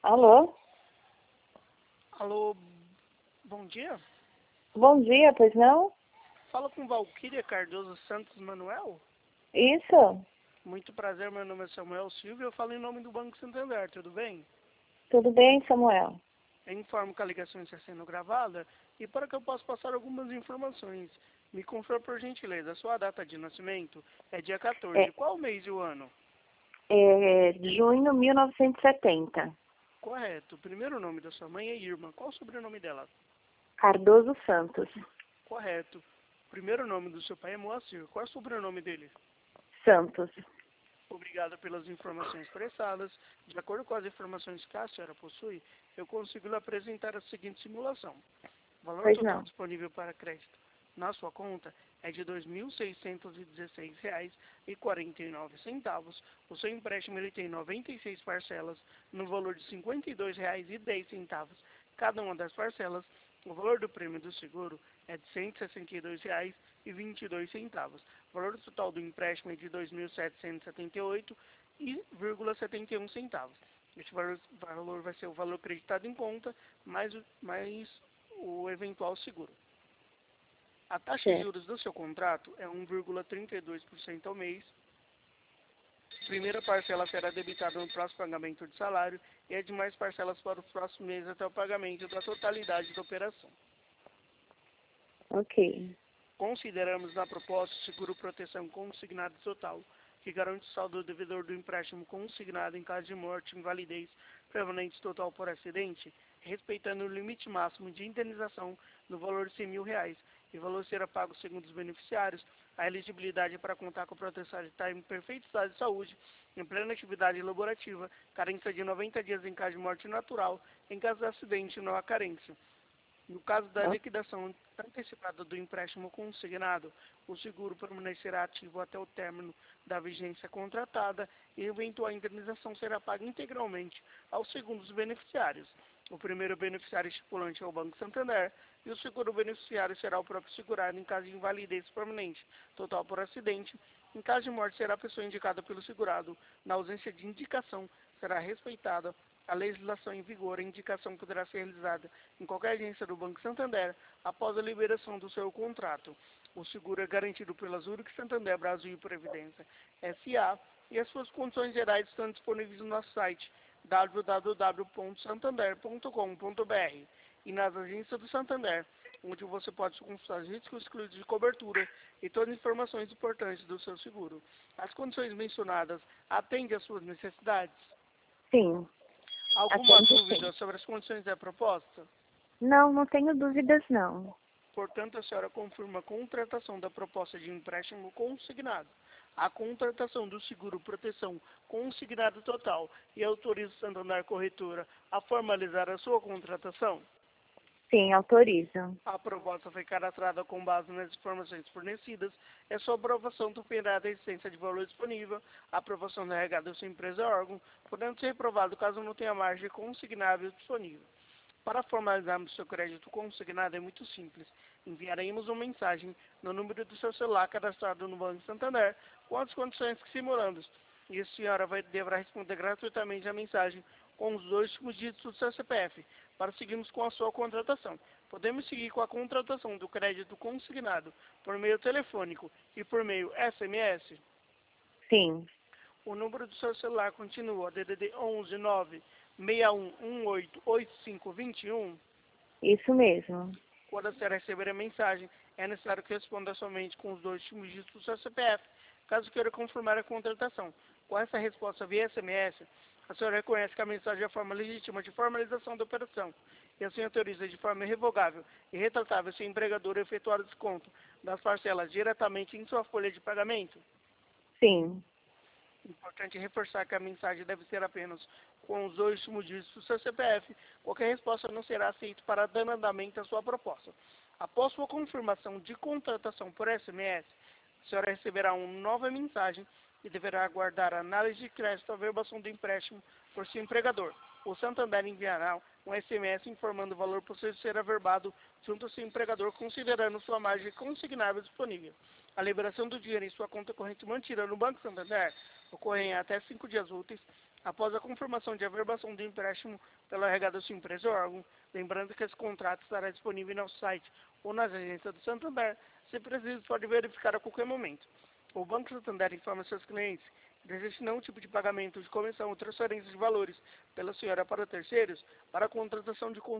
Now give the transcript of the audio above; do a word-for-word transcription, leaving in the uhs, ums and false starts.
Alô? Alô, bom dia. Bom dia, pois não? Fala com Valquíria Cardoso Santos Manuel. Isso? Muito prazer, meu nome é Samuel Silva e eu falo em nome do Banco Santander, tudo bem? Tudo bem, Samuel? Eu informo que a ligação está sendo gravada e para que eu possa passar algumas informações, me confirma por gentileza, a sua data de nascimento é dia quatorze, É, qual mês e o ano? é junho de mil novecentos e setenta. Correto. O primeiro nome da sua mãe é Irma, qual o sobrenome dela? Cardoso Santos. Correto. O primeiro nome do seu pai é Moacir, qual é o sobrenome dele? Santos. Obrigado pelas informações prestadas. De acordo com as informações que a senhora possui, eu consigo lhe apresentar a seguinte simulação. O valor Pois total não. disponível para crédito na sua conta é de dois mil seiscentos e dezesseis reais e quarenta e nove centavos. O seu empréstimo ele tem noventa e seis parcelas no valor de cinquenta e dois reais e dez centavos cada uma das parcelas. O valor do prêmio do seguro é de cento e sessenta e dois reais e vinte e dois centavos. O valor total do empréstimo é de dois mil setecentos e setenta e oito reais e setenta e um centavos. Este valor, valor vai ser o valor acreditado em conta mais, o- mais o eventual seguro. A taxa de Certo. juros do seu contrato é um vírgula trinta e dois por cento ao mês. A primeira parcela será debitada no próximo pagamento de salário e as demais parcelas para os próximos meses até o pagamento da totalidade da operação. Ok. Consideramos na proposta o seguro proteção consignado total, que garante o saldo do devedor do empréstimo consignado em caso de morte, invalidez, permanente total por acidente, respeitando o limite máximo de indenização no valor de cem mil reais, e o valor será pago segundo os beneficiários. A elegibilidade para contar com proteção está em perfeito estado de saúde, em plena atividade laborativa, carência de noventa dias em caso de morte natural, em caso de acidente não há carência. No caso da Ó, liquidação antecipada do empréstimo consignado, o seguro permanecerá ativo até o término da vigência contratada e eventual indenização será paga integralmente aos segundos beneficiários. O primeiro beneficiário estipulante é o Banco Santander e o segundo beneficiário será o próprio segurado em caso de invalidez permanente, total por acidente. Em caso de morte, será a pessoa indicada pelo segurado. Na ausência de indicação, será respeitada a legislação em vigor. A indicação poderá ser realizada em qualquer agência do Banco Santander após a liberação do seu contrato. O seguro é garantido pela Zurich Santander Brasil e Previdência S A e as suas condições gerais estão disponíveis no nosso site w w w ponto santander ponto com ponto b r e nas agências do Santander, onde você pode consultar os riscos excluídos de cobertura e todas as informações importantes do seu seguro. As condições mencionadas atendem às suas necessidades? sim. Alguma Atende sim. dúvida sobre as condições da proposta? Não, não tenho dúvidas não. Portanto, a senhora confirma a contratação da proposta de empréstimo consignado, a contratação do seguro proteção consignado total e autoriza o Santander Corretora a formalizar a sua contratação? Sim, autorizo. A proposta foi cadastrada com base nas informações fornecidas. É sua aprovação dependerá da existência de valor disponível, a aprovação da regada da sua empresa ou órgão, podendo ser reprovado caso não tenha margem consignável disponível. Para formalizarmos seu crédito consignado é muito simples. Enviaremos uma mensagem no número do seu celular cadastrado no Banco Santander com as condições que simulamos. E a senhora vai, deverá responder gratuitamente a mensagem com os dois últimos dígitos do seu C P F para seguirmos com a sua contratação. Podemos seguir com a contratação do crédito consignado por meio telefônico e por meio S M S? Sim. O número do seu celular continua D D D onze nove seis um um oito oito cinco dois um. Isso mesmo. Quando a senhora receber a mensagem, é necessário que responda somente com os dois últimos dígitos do seu C P F, caso queira confirmar a contratação. Com essa resposta via S M S, a senhora reconhece que a mensagem é a forma legítima de formalização da operação e assim autoriza de forma irrevogável e retratável seu empregador a efetuar o desconto das parcelas diretamente em sua folha de pagamento. Sim. Importante reforçar que a mensagem deve ser apenas com os dois últimos dígitos do seu C P F. Qualquer resposta não será aceita para dar andamento à sua proposta. Após sua confirmação de contratação por S M S, a senhora receberá uma nova mensagem e deverá aguardar a análise de crédito à averbação do empréstimo por seu empregador. O Santander enviará um S M S informando o valor possível ser averbado junto ao seu empregador, considerando sua margem consignável disponível. A liberação do dinheiro em sua conta corrente mantida no Banco Santander ocorre em até cinco dias úteis após a confirmação de averbação do empréstimo pelo R H da sua empresa ou órgão, lembrando que esse contrato estará disponível em nosso site ou nas agências do Santander, se preciso pode verificar a qualquer momento. O Banco Santander informa seus clientes que não existe nenhum tipo de pagamento de comissão ou transferência de valores pela senhora para terceiros para a contratação de